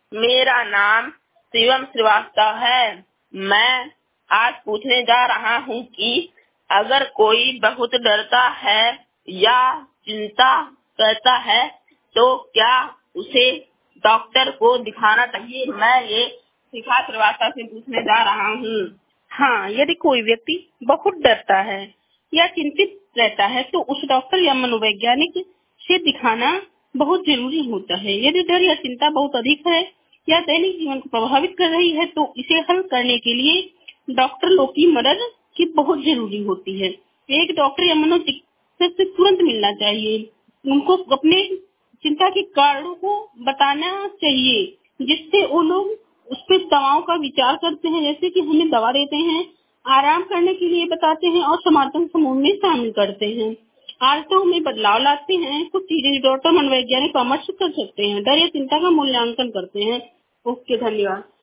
मेरा नाम शिवम श्रीवास्तव है। मैं आज पूछने जा रहा हूँ कि अगर कोई बहुत डरता है या चिंता करता है तो क्या उसे डॉक्टर को दिखाना चाहिए। मैं ये शिखा श्रीवास्तव से पूछने जा रहा हूँ। हाँ, यदि कोई व्यक्ति बहुत डरता है या चिंतित रहता है तो उस डॉक्टर या मनोवैज्ञानिक से दिखाना बहुत जरूरी होता है। यदि डर या चिंता बहुत अधिक है या दैनिक जीवन को प्रभावित कर रही है तो इसे हल करने के लिए डॉक्टर लोग की मदद की बहुत जरूरी होती है। एक डॉक्टर या मनोचिकित्सक से तुरंत मिलना चाहिए। उनको अपने चिंता के कारणों को बताना चाहिए, जिससे वो लोग उस पर दवाओं का विचार करते हैं, जैसे कि हमें दवा देते हैं, आराम करने के लिए बताते हैं और समर्थन समूह में शामिल करते हैं। आदतों में बदलाव लाते हैं। कुछ चीजें डॉक्टर मनोवैज्ञानिक परामर्श कर सकते हैं। डर या चिंता का मूल्यांकन करते हैं। ओके, धन्यवाद।